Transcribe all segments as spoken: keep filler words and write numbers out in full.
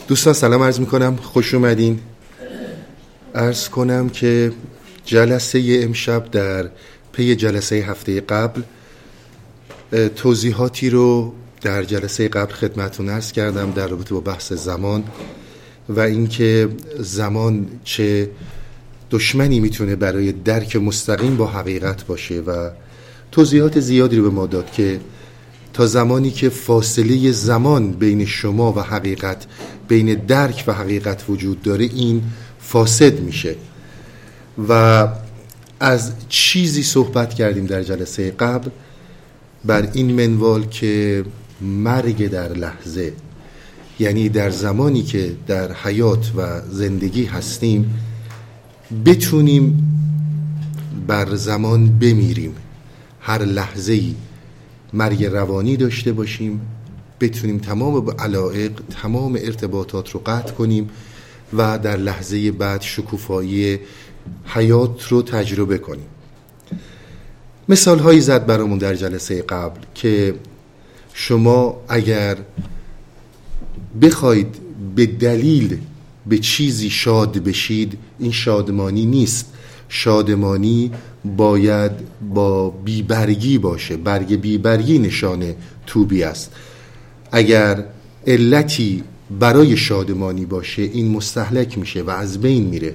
دوستان سلام عرض میکنم، خوش اومدین. عرض کنم که جلسه امشب در پی جلسه هفته قبل توضیحاتی رو در جلسه قبل خدمتتون عرض کردم در رابطه با بحث زمان و اینکه زمان چه دشمنی میتونه برای درک مستقیم با حقیقت باشه و توضیحات زیادی رو به ما داد که تا زمانی که فاصله زمان بین شما و حقیقت، بین درک و حقیقت وجود داره، این فاسد میشه. و از چیزی صحبت کردیم در جلسه قبل بر این منوال که مرگ در لحظه، یعنی در زمانی که در حیات و زندگی هستیم بتونیم بر زمان بمیریم، هر لحظه‌ای مرگ روانی داشته باشیم، بتونیم تمام علایق، تمام ارتباطات رو قطع کنیم و در لحظه بعد شکوفایی حیات رو تجربه کنیم. مثال هایی زد برامون در جلسه قبل که شما اگر بخواید به دلیل به چیزی شاد بشید، این شادمانی نیست. شادمانی باید با بیبرگی باشه. برگ بیبرگی نشانه توبی است. اگر علتی برای شادمانی باشه این مستهلک میشه و از بین میره.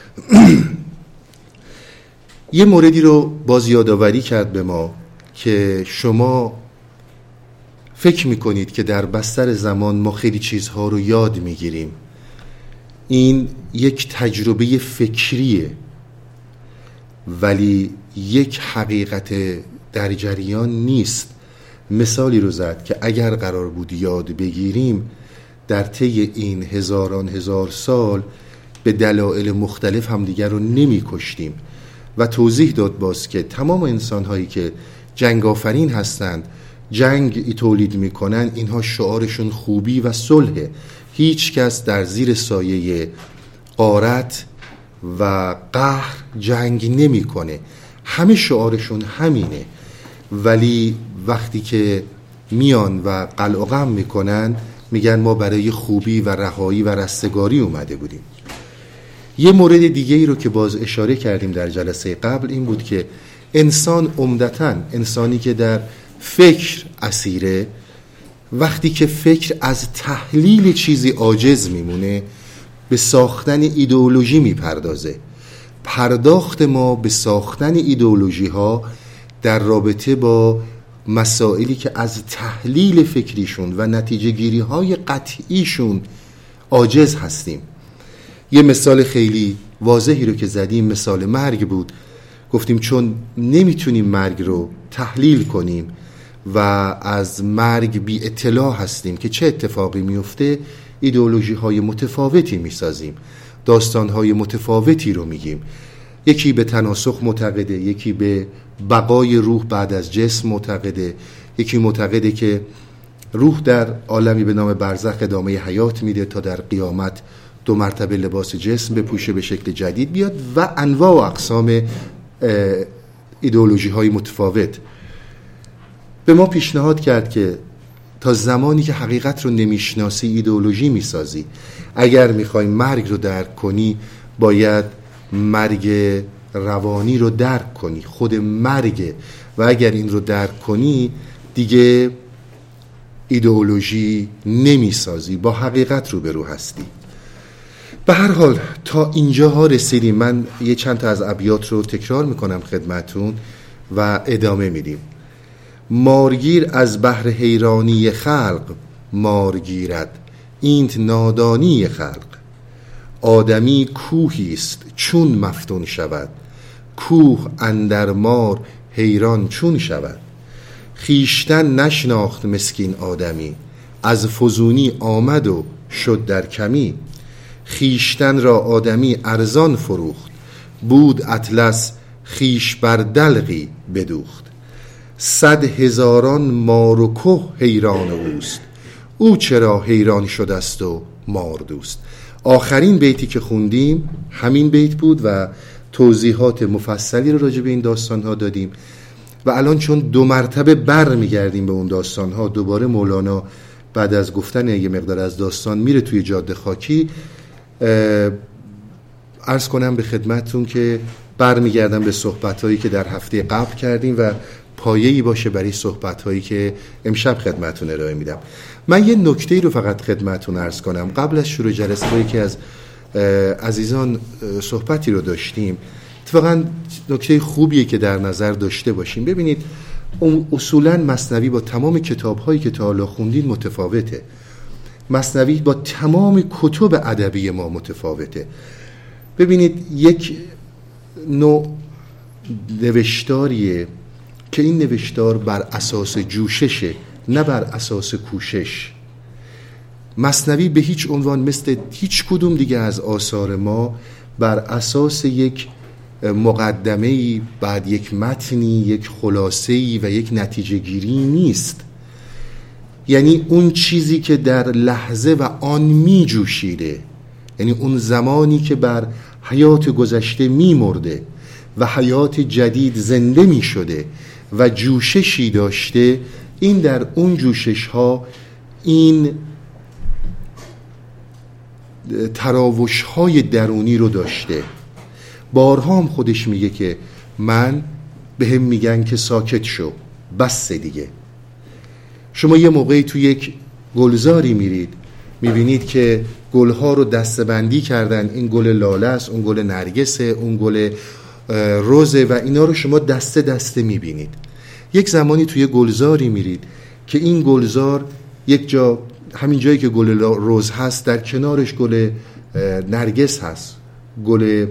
یه موردی رو باز یادآوری کرد به ما که شما فکر میکنید که در بستر زمان ما خیلی چیزها رو یاد میگیریم. این یک تجربه فکریه ولی یک حقیقت در جریان نیست. مثالی رو زد که اگر قرار بود یاد بگیریم در طی این هزاران هزار سال به دلایل مختلف همدیگر رو نمی کشتیم و توضیح داد باز که تمام انسان هایی که جنگ آفرین هستند، جنگ تولید می کنن، اینها شعارشون خوبی و صلحه. هیچ کس در زیر سایه غارت و قهر جنگ نمی کنه، همه شعارشون همینه. ولی وقتی که میان و قلع و قم میکنن میگن ما برای خوبی و رهایی و رستگاری اومده بودیم. یه مورد دیگه ای رو که باز اشاره کردیم در جلسه قبل این بود که انسان عمدتاً انسانی که در فکر اسیره، وقتی که فکر از تحلیل چیزی عاجز میمونه به ساختن ایدئولوژی میپردازه. پرداخت ما به ساختن ایدئولوژی ها در رابطه با مسائلی که از تحلیل فکریشون و نتیجه گیری های قطعیشون عاجز هستیم. یه مثال خیلی واضحی رو که زدیم مثال مرگ بود. گفتیم چون نمیتونیم مرگ رو تحلیل کنیم و از مرگ بی اطلاع هستیم که چه اتفاقی میفته، ایدئولوژی های متفاوتی میسازیم، داستان های متفاوتی رو میگیم. یکی به تناسخ معتقده، یکی به بقای روح بعد از جسم معتقده، یکی معتقده که روح در عالمی به نام برزخ ادامه حیات میده تا در قیامت دو مرتبه لباس جسم بپوشه به شکل جدید بیاد و انواع و اقسام ایدئولوژی های متفاوت. به ما پیشنهاد کرد که تا زمانی که حقیقت رو نمیشناسی ایدئولوژی میسازی. اگر میخوای مرگ رو درک کنی باید مرگ روانی رو درک کنی، خود مرگ، و اگر این رو درک کنی دیگه ایدئولوژی نمیسازی، با حقیقت روبرو هستی. به هر حال تا اینجاها رسیدیم. من یه چند تا از ابیات رو تکرار میکنم خدمتون و ادامه میدیم. مارگیر از بحر حیرانی خلق مارگیرد، اینت نادانی خلق. آدمی کوهی است چون مفتون شود، کوه اندر مار حیران چون شود. خیشتن نشناخت مسکین آدمی، از فزونی آمد و شد در کمی. خیشتن را آدمی ارزان فروخت، بود اطلس خیش بر دلقی بدوخت. صد هزاران مار و که حیران اوست، او چرا حیران شده است و مار دوست. آخرین بیتی که خوندیم همین بیت بود و توضیحات مفصلی رو راجع به این داستان ها دادیم و الان چون دو مرتبه بر میگردیم به اون داستان ها، دوباره مولانا بعد از گفتن یه مقدار از داستان میره توی جاده خاکی. عرض کنم به خدمتتون که برمیگردم به صحبت‌هایی که در هفته قبل کردیم و پایه‌ای باشه برای صحبت‌هایی که امشب خدمتتون ارائه میدم. من یه نکته‌ای رو فقط خدمتتون عرض کنم. قبل از شروع جلسه با یکی از عزیزان صحبتی رو داشتیم. اتفاقا نکته خوبیه که در نظر داشته باشیم. ببینید اصولاً مثنوی با تمام کتاب‌هایی که تا حالا خوندین متفاوته. مثنوی با تمام کتب ادبی ما متفاوته. ببینید یک نوع نوشتاریه که این نوشتار بر اساس جوششه، نه بر اساس کوشش. مثنوی به هیچ عنوان مثل هیچ کدوم دیگه از آثار ما بر اساس یک مقدمه‌ای، بعد یک متنی، یک خلاصه‌ای و یک نتیجه گیری نیست. یعنی اون چیزی که در لحظه و آن می جوشیده، یعنی اون زمانی که بر حیات گذشته می مرده و حیات جدید زنده می شده و جوششی داشته، این در اون جوشش ها این تراوش های درونی رو داشته. بارها هم خودش میگه که من به هم میگن که ساکت شو، بس دیگه. شما یه موقعی تو یک گلزاری میرید، میبینید که گلها رو دسته‌بندی کردن، این گل لاله است، اون گل نرگسه، اون گل روزه و اینا رو شما دسته دسته میبینید. یک زمانی توی گلزاری میرید که این گلزار یک جا، همین جایی که گل روز هست در کنارش گل نرگس هست، گل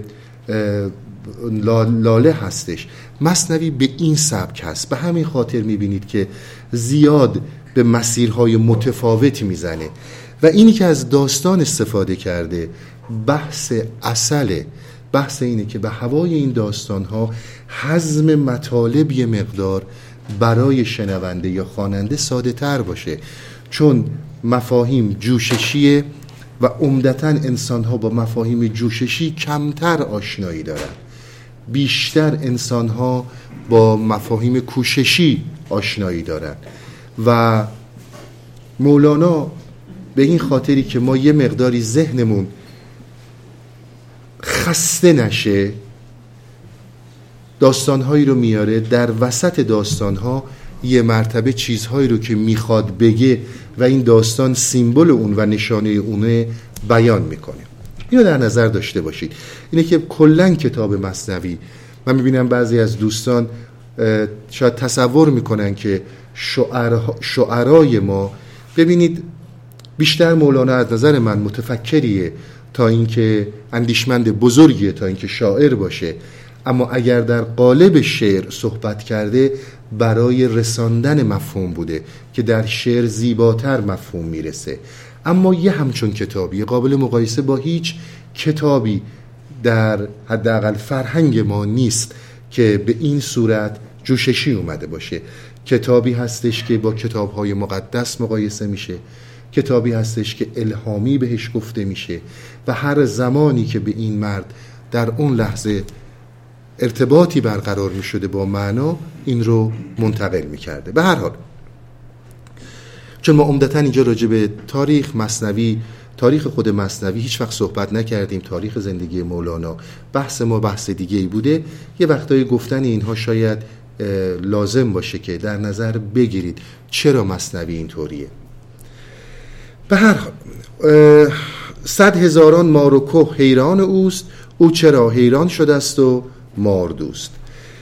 لاله هستش. مثنوی به این سبک هست. به همین خاطر میبینید که زیاد به مسیرهای متفاوت میزنه و اینی که از داستان استفاده کرده بحث اصله. بحث اینه که به هوای این داستانها هضم مطالب یه مقدار برای شنونده یا خواننده ساده تر باشه، چون مفاهیم جوششیه و عمدتاً انسان‌ها با مفاهیم جوششی کمتر آشنایی دارن. بیشتر انسان‌ها با مفاهیم کوششی آشنایی دارن و مولانا به این خاطری که ما یه مقداری ذهنمون خسته نشه داستان‌هایی رو میاره، در وسط داستان‌ها یه مرتبه چیزهایی رو که میخواد بگه و این داستان سیمبل اون و نشانه اونه بیان میکنه. اینو در نظر داشته باشید. اینه که کلن کتاب مثنوی، من میبینم بعضی از دوستان شاید تصور میکنن که شعرها، شعرای ما، ببینید بیشتر مولانا از نظر من متفکریه تا اینکه اندیشمند بزرگیه تا اینکه شاعر باشه، اما اگر در قالب شعر صحبت کرده برای رساندن مفهوم بوده که در شعر زیباتر مفهوم میرسه. اما یه همچون کتابی قابل مقایسه با هیچ کتابی در حداقل فرهنگ ما نیست که به این صورت جوششی اومده باشه. کتابی هستش که با کتاب‌های مقدس مقایسه میشه، کتابی هستش که الهامی بهش گفته میشه و هر زمانی که به این مرد در اون لحظه ارتباطی برقرار می شده با معنا، این رو منتقل می کرده. به هر حال چون ما عمدتاً اینجا راجع به تاریخ مثنوی، تاریخ خود مثنوی هیچ وقت صحبت نکردیم، تاریخ زندگی مولانا بحث ما بحث دیگه‌ای بوده. یه وقتایی گفتن اینها شاید لازم باشه که در نظر بگیرید چرا مثنوی اینطوریه. به هر حال صد هزاران مار و که حیران اوست، او چرا حیران شده است و مار دوست.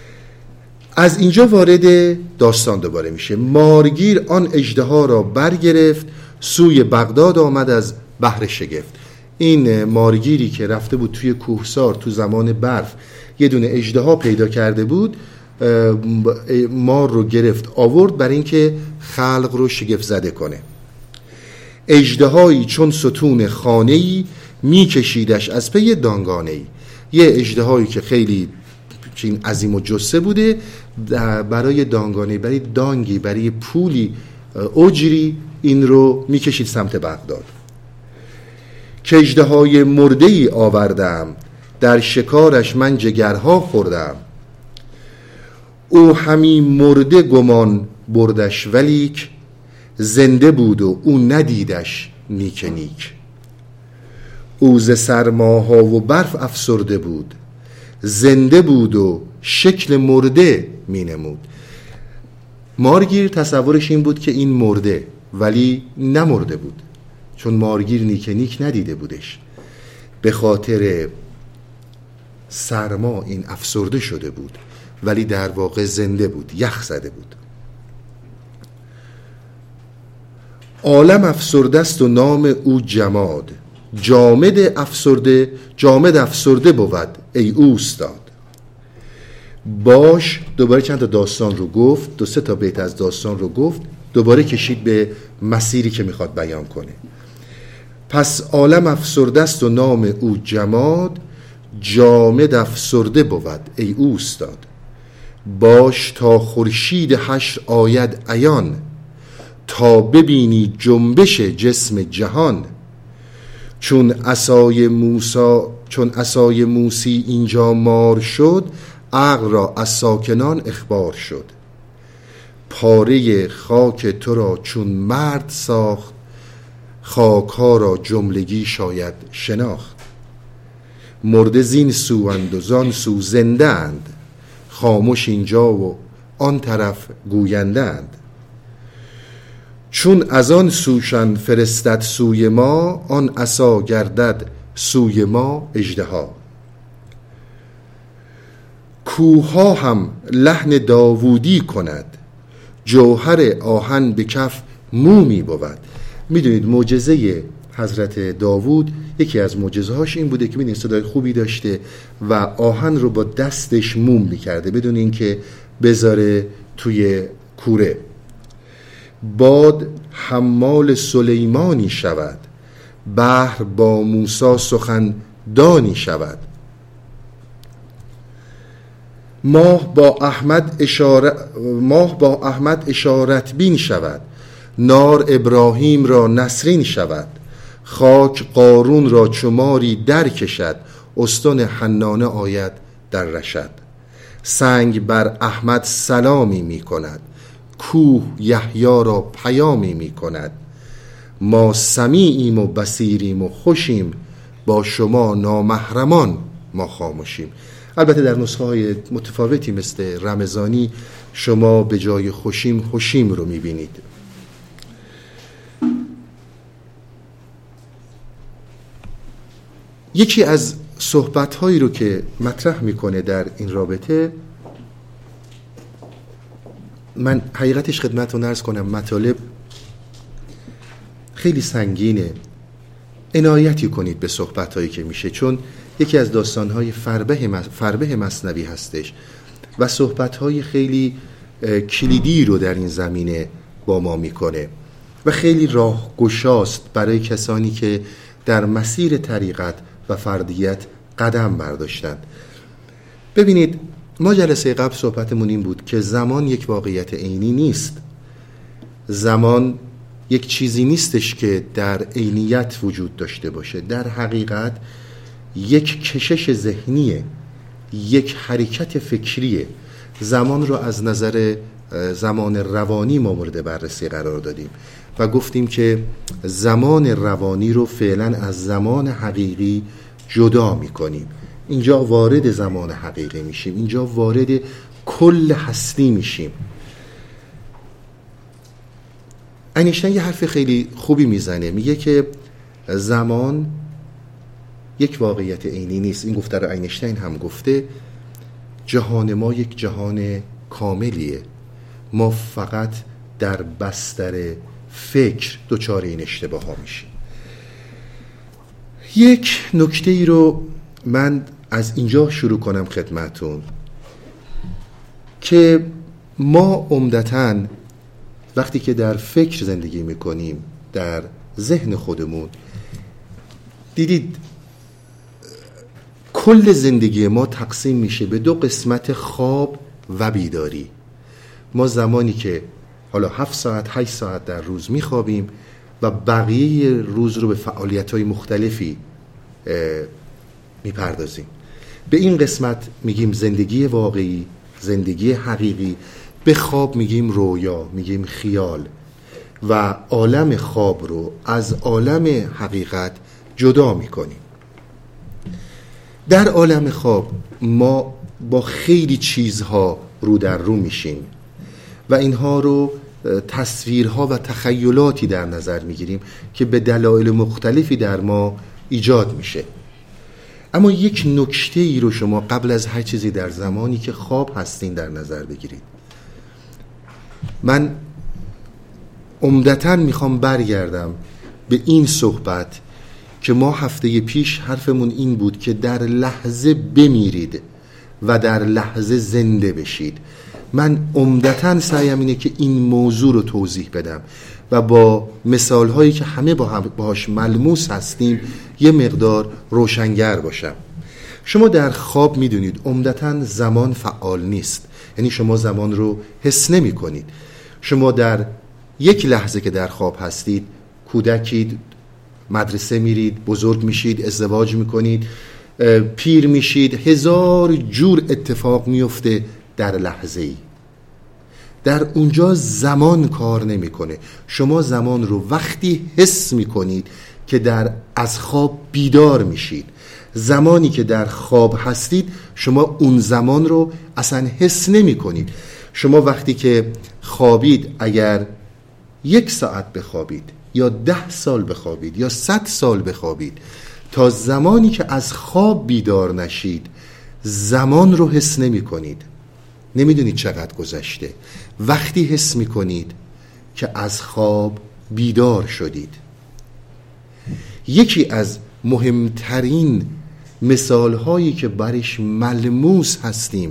از اینجا وارد داستان دوباره میشه. مارگیر آن اژدها را برگرفت، سوی بغداد آمد از بحر شگفت. این مارگیری که رفته بود توی کوهسار تو زمان برف یه دونه اژدها پیدا کرده بود، مار رو گرفت آورد برای اینکه خلق رو شگفت زده کنه. اژدهایی چون ستون خانه‌ای میکشیدش از پی دانگانه‌ای. یه اژدهایی که خیلی چین عظیم و جثه بوده، برای دانگانه، برای دانگی، برای پولی اجری این رو میکشید سمت بغداد. که اژدهای مرده‌ای آوردم، در شکارش من جگرها خوردم. او همی مرده گمان بردش ولیک، زنده بود و او ندیدش نیک نیک. او ز سرماها و برف افسرده بود، زنده بود و شکل مرده می نمود. مارگیر تصورش این بود که این مرده، ولی نمرده بود، چون مارگیر نیک نیک ندیده بودش. به خاطر سرما این افسرده شده بود، ولی در واقع زنده بود، یخ زده بود. عالم افسرده است و نام او جماد، جامد افسرده جامد افسرده بود ای اوستاد. باش دوباره چند تا داستان رو گفت، دو سه تا بیت از داستان رو گفت، دوباره کشید به مسیری که میخواد بیان کنه. پس عالم افسرده است و نام او جماد، جامد افسرده بود ای اوستاد. باش تا خورشید حشر آید عیان، تا ببینی جنبش جسم جهان. چون عصای موسی چون عصای موسی اینجا مار شد، عقل را از ساکنان اخبار شد. پاره خاک تو را چون مرد ساخت، خاک ها را جملگی شاید شناخت. مرده زین سو اند و زان سو زنده اند، خاموش اینجا و آن طرف گوینده اند. چون از آن سوشن فرستد سوی ما، آن عصا گردد سوی ما اژدها. کوها هم لحن داوودی کند، جوهر آهن به کف مومی بود. میدونید معجزه حضرت داوود، یکی از معجزه هاش این بوده که میدونید صدای خوبی داشته و آهن رو با دستش موم میکرده بدون اینکه بذاره توی کوره. باد حمال سلیمانی شود، بحر با موسی سخن دانی شود. ماه با احمد اشاره ماه با احمد اشارت بین شود، نار ابراهیم را نسرین شود. خاک قارون را چماری در کشد، استن حنانه آید در رشد. سنگ بر احمد سلامی می کند، کوه یحیی را پیامی می کند. ما سمیعیم و بصیریم و خوشیم، با شما نامحرمان ما خاموشیم. البته در نسخه های متفاوتی مثل رمضانی شما به جای خوشیم خوشیم رو می بینید. یکی از صحبت هایی رو که مطرح میکنه در این رابطه، من حقیقتش خدمتتون عرض کنم مطالب خیلی سنگینه، عنایتی کنید به صحبت هایی که میشه، چون یکی از داستان های فربه, فربه مثنوی هستش و صحبت های خیلی کلیدی رو در این زمینه با ما میکنه و خیلی راهگشاست برای کسانی که در مسیر طریقت و فردیت قدم برداشتند. ببینید، ما جلسه قبل صحبتمون این بود که زمان یک واقعیت عینی نیست. زمان یک چیزی نیستش که در عینیت وجود داشته باشه. در حقیقت یک کشش ذهنیه، یک حرکت فکریه. زمان رو از نظر زمان روانی ما مورد بررسی قرار دادیم و گفتیم که زمان روانی رو فعلا از زمان حقیقی جدا میکنیم. اینجا وارد زمان حقیقی میشیم، اینجا وارد کل هستی میشیم. اینشتین یه حرف خیلی خوبی میزنه، میگه که زمان یک واقعیت عینی نیست. این گفته رو اینشتین هم گفته. جهان ما یک جهان کاملیه، ما فقط در بستر فکر دچار این اشتباه ها میشیم. یک نکته ای رو من از اینجا شروع کنم خدمتون که ما عمدتاً وقتی که در فکر زندگی میکنیم، در ذهن خودمون، دیدید کل زندگی ما تقسیم میشه به دو قسمت، خواب و بیداری. ما زمانی که حالا هفت ساعت هشت ساعت در روز میخوابیم و بقیه روز رو به فعالیت‌های مختلفی میپردازیم. به این قسمت میگیم زندگی واقعی، زندگی حقیقی. به خواب میگیم رویا، میگیم خیال. و عالم خواب رو از عالم حقیقت جدا میکنیم. در عالم خواب ما با خیلی چیزها رو در رو میشیم و اینها رو تصویرها و تخیلاتی در نظر میگیریم که به دلایل مختلفی در ما ایجاد میشه. اما یک نکته ای رو شما قبل از هر چیزی در زمانی که خواب هستین در نظر بگیرید. من عمدتاً میخوام برگردم به این صحبت که ما هفته پیش حرفمون این بود که در لحظه بمیرید و در لحظه زنده بشید. من عمدتاً سعیم اینه که این موضوع رو توضیح بدم و با مثالهایی که همه باهاش ملموس هستیم یه مقدار روشنگر باشم. شما در خواب میدونید عمدتاً زمان فعال نیست، یعنی شما زمان رو حس نمی کنید. شما در یک لحظه که در خواب هستید کودکید، مدرسه میرید، بزرگ میشید، ازدواج میکنید، پیر میشید، هزار جور اتفاق میفته در لحظه ای. در اونجا زمان کار نمیکنه. شما زمان رو وقتی حس میکنید که در از خواب بیدار میشید. زمانی که در خواب هستید شما اون زمان رو اصلا حس نمیکنید. شما وقتی که خوابید اگر یک ساعت بخوابید یا ده سال بخوابید یا صد سال بخوابید، تا زمانی که از خواب بیدار نشید زمان رو حس نمی کنید. نمیدونید چقدر گذشته. وقتی حس می کنید که از خواب بیدار شدید. یکی از مهمترین مثال هایی که برش ملموس هستیم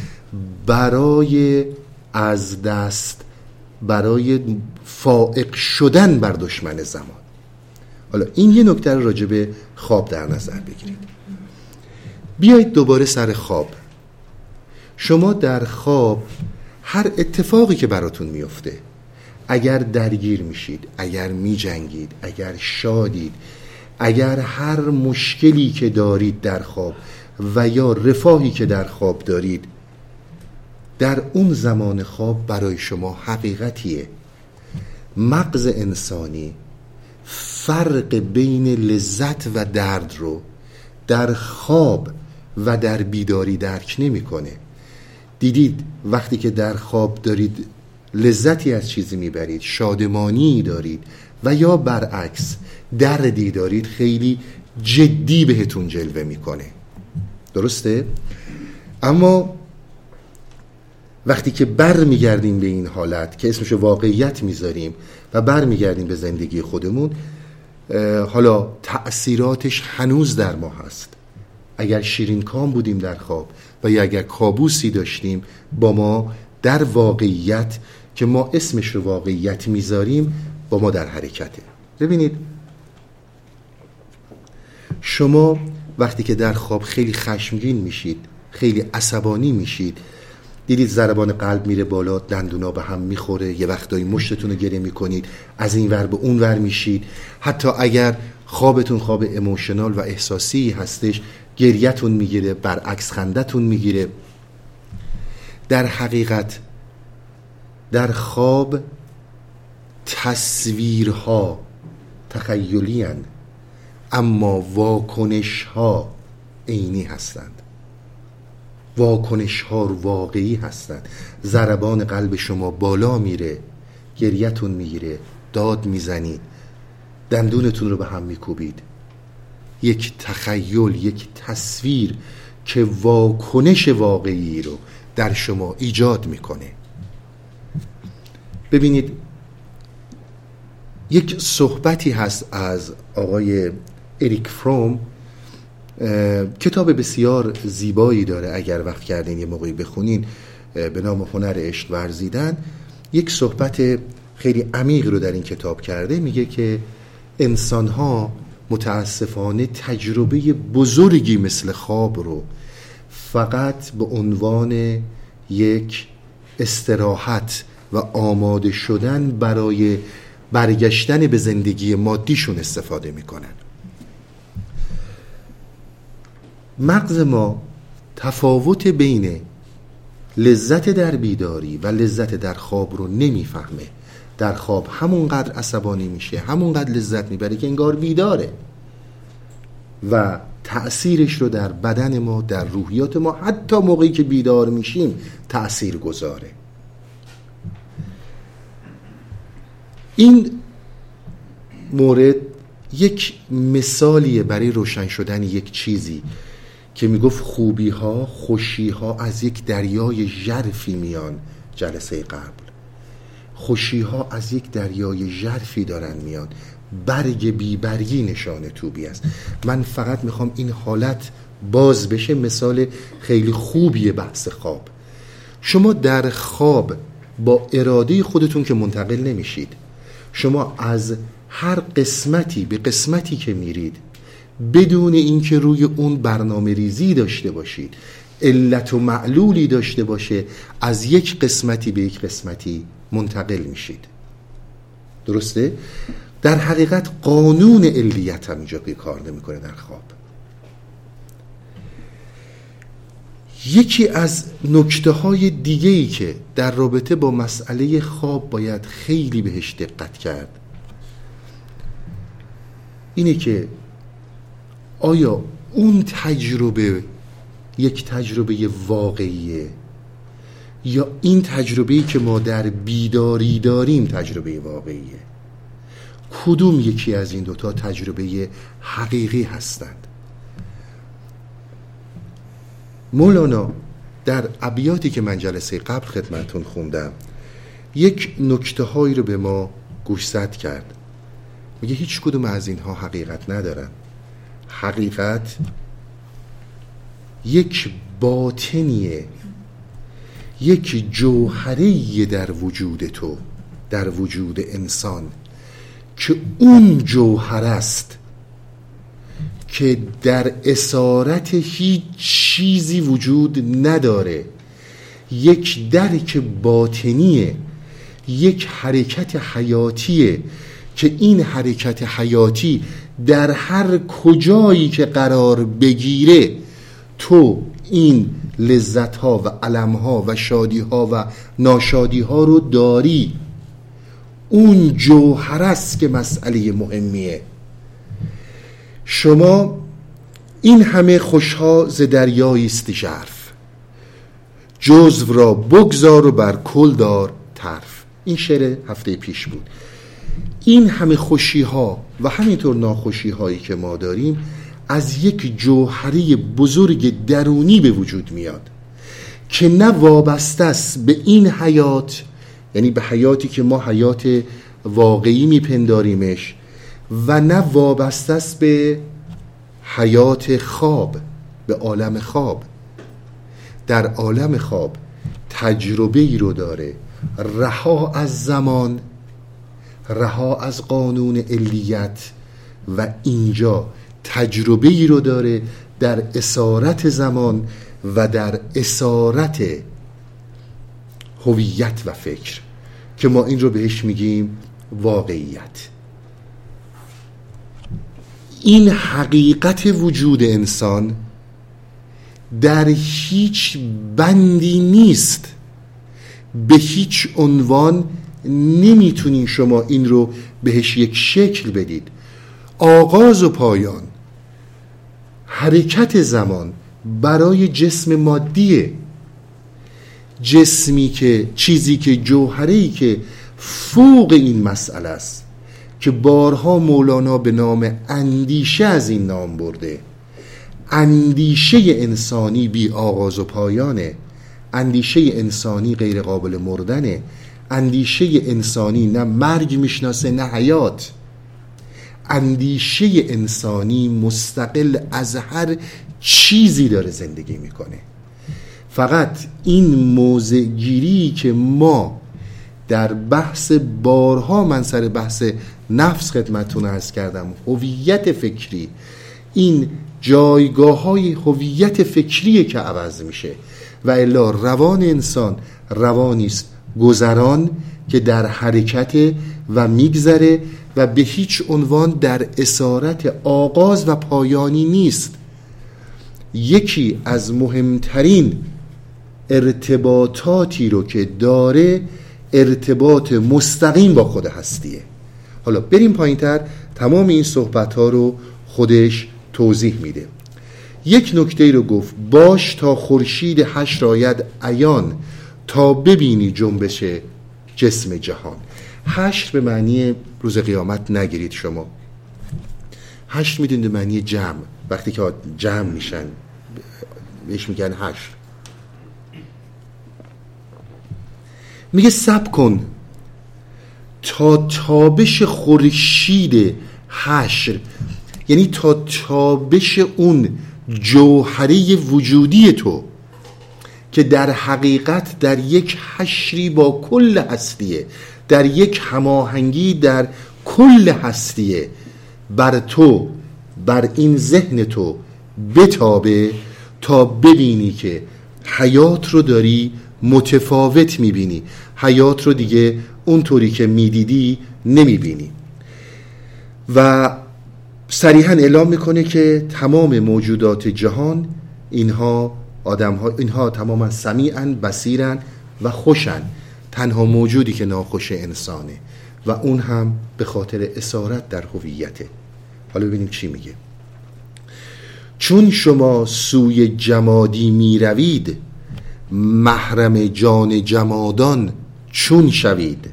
برای از دست برای فائق شدن بر دشمن زمان. حالا این یه نکته رو راجع به خواب در نظر بگیرید. بیایید دوباره سر خواب. شما در خواب هر اتفاقی که براتون میفته، اگر درگیر میشید، اگر میجنگید، اگر شادید، اگر هر مشکلی که دارید در خواب و یا رفاهی که در خواب دارید، در اون زمان خواب برای شما حقیقتیه. مغز انسانی فرق بین لذت و درد رو در خواب و در بیداری درک نمی‌کنه. دیدید وقتی که در خواب دارید لذتی از چیزی میبرید، شادمانی دارید و یا برعکس دردی دارید، خیلی جدی بهتون جلوه میکنه. درسته؟ اما وقتی که بر میگردیم به این حالت که اسمشو واقعیت میذاریم و بر میگردیم به زندگی خودمون، حالا تأثیراتش هنوز در ما هست. اگر شیرین کام بودیم در خواب و یا اگر کابوسی داشتیم، با ما در واقعیت که ما اسمش رو واقعیت میذاریم با ما در حرکته. ببینید شما وقتی که در خواب خیلی خشمگین میشید، خیلی عصبانی میشید، دیدید ضربان قلب میره بالا، دندونا به هم میخوره، یه وقتایی مشتتون رو گره میکنید، از این ور به اون ور میشید. حتی اگر خوابتون خواب ایموشنال و احساسی هستش، گریتون میگیره، برعکس خندتون میگیره. در حقیقت در خواب تصویرها تخیلی هستند، اما واکنش ها عینی هستند. واکنش ها واقعی هستند. ضربان قلب شما بالا میره، گریتون میگیره، داد میزنید، دندونتون رو به هم میکوبید. یک تخیل، یک تصویر که واکنش واقعی رو در شما ایجاد میکنه. ببینید یک صحبتی هست از آقای اریک فروم، کتاب بسیار زیبایی داره، اگر وقت کردین یه موقعی بخونین، به نام هنر عشق ورزیدن. یک صحبت خیلی عمیق رو در این کتاب کرده. میگه که انسان‌ها متاسفانه تجربه بزرگی مثل خواب رو فقط به عنوان یک استراحت و آماده شدن برای برگشتن به زندگی مادیشون استفاده میکنن. مغز ما تفاوت بین لذت در بیداری و لذت در خواب رو نمیفهمه در خواب همونقدر عصبانی میشه، همونقدر لذت میبره که انگار بیداره و تأثیرش رو در بدن ما، در روحیات ما، حتی موقعی که بیدار میشیم تأثیر گذاره. این مورد یک مثالیه برای روشن شدن یک چیزی که میگفت خوبی ها، خوشی ها از یک دریای ژرفی میان. جلسه قبل خوشی ها از یک دریای ژرفی دارن میان، برگ بی برگی نشانه توبی است. من فقط میخوام این حالت باز بشه. مثال خیلی خوبیه بحث خواب. شما در خواب با اراده خودتون که منتقل نمیشید، شما از هر قسمتی به قسمتی که میرید بدون اینکه روی اون برنامه ریزی داشته باشید، علت و معلولی داشته باشه، از یک قسمتی به یک قسمتی منتقل میشید. درسته؟ در حقیقت قانون علیت هم اینجا کار نمیکنه در خواب. یکی از نکته های دیگه‌ای که در رابطه با مسئله خواب باید خیلی بهش دقت کرد اینه که آیا اون تجربه یک تجربه واقعیه یا این تجربه‌ای که ما در بیداری داریم تجربه واقعیه؟ کدوم یکی از این دوتا تجربه حقیقی هستند؟ مولانا در ابیاتی که من جلسه قبل خدمتون خوندم یک نکته هایی رو به ما گوشزد کرد. میگه هیچ کدوم از اینها حقیقت ندارن. حقیقت یک باطنیه، یک جوهریه در وجود تو، در وجود انسان، که اون جوهر است که در اسارت هیچ چیزی وجود نداره. یک درک باطنیه، یک حرکت حیاتیه که این حرکت حیاتی در هر کجایی که قرار بگیره تو این لذت ها و علم ها و شادی ها و ناشادی ها رو داری. اون جوهر است که مسئله مهمیه. شما این همه خوشها ز دریایی است ژرف، جزو را بگذار و بر کل دار طرف. این شعر هفته پیش بود. این همه خوشی ها و همینطور ناخوشی هایی که ما داریم از یک جوهری بزرگ درونی به وجود میاد که نه وابسته است به این حیات، یعنی به حیاتی که ما حیات واقعی میپنداریمش، و نه وابسته است به حیات خواب، به عالم خواب. در عالم خواب تجربه ای رو داره، رها از زمان، رها از قانون علیت، و اینجا تجربه ای رو داره در اسارت زمان و در اسارت هویت و فکر که ما این رو بهش میگیم واقعیت. این حقیقت وجود انسان در هیچ بندی نیست، به هیچ عنوان نمیتونین شما این رو بهش یک شکل بدید. آغاز و پایان، حرکت زمان برای جسم مادیه، جسمی که چیزی که جوهری که فوق این مسئله است که بارها مولانا به نام اندیشه از این نام برده. اندیشه انسانی بی آغاز و پایانه، اندیشه انسانی غیر قابل مردنه، اندیشه انسانی نه مرگ میشناسه نه حیات. اندیشه انسانی مستقل از هر چیزی داره زندگی میکنه. فقط این موضع گیری که ما در بحث بارها، من سر بحث نفس خدمتتون عرض کردم، هویت فکری، این جایگاه های هویت فکریه که عوض میشه، و الا روان انسان روانی است گذران که در حرکت و میگذره و به هیچ عنوان در اسارت آغاز و پایانی نیست. یکی از مهمترین ارتباطاتی رو که داره ارتباط مستقیم با خود هستیه. حالا بریم پایین تر، تمام این صحبت ها رو خودش توضیح میده. یک نکته رو گفت: باش تا خورشید حشر آید عیان، تا ببینی جنبش جسم جهان. حشر به معنی روز قیامت نگیرید شما، حشر میدونید معنی جمع، وقتی که جمع میشن بهش میگن حشر. میگه صبر کن تا تابش خورشید حشر، یعنی تا تابش اون جوهره وجودی تو که در حقیقت در یک حشری با کل هستیه، در یک هماهنگی در کل هستیه، بر تو، بر این ذهن تو بتابه تا ببینی که حیات رو داری متفاوت میبینی، حیات رو دیگه اونطوری که میدیدی نمیبینی. و صریحاً اعلام میکنه که تمام موجودات جهان اینها آدم ها، اینها تماما سمیعاً، بصیراً و خوشن. تنها موجودی که ناخوش انسانه و اون هم به خاطر اسارت در هویته. حالا ببینیم چی میگه. چون شما سوی جمادی می روید، محرم جان جمادان چون شوید.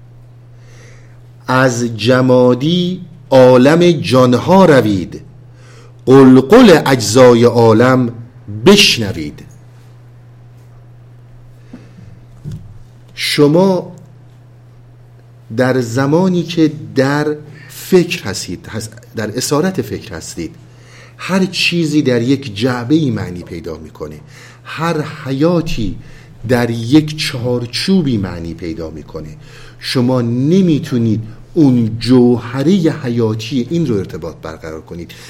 از جمادی عالم جانها روید، قلقل اجزای عالم بشنوید. شما در زمانی که در فکر هستید، در اسارت فکر هستید، هر چیزی در یک جعبه‌ای معنی پیدا میکنه، هر حیاتی در یک چارچوبی معنی پیدا میکنه. شما نمیتونید اون جوهره حیاتی این رو ارتباط برقرار کنید،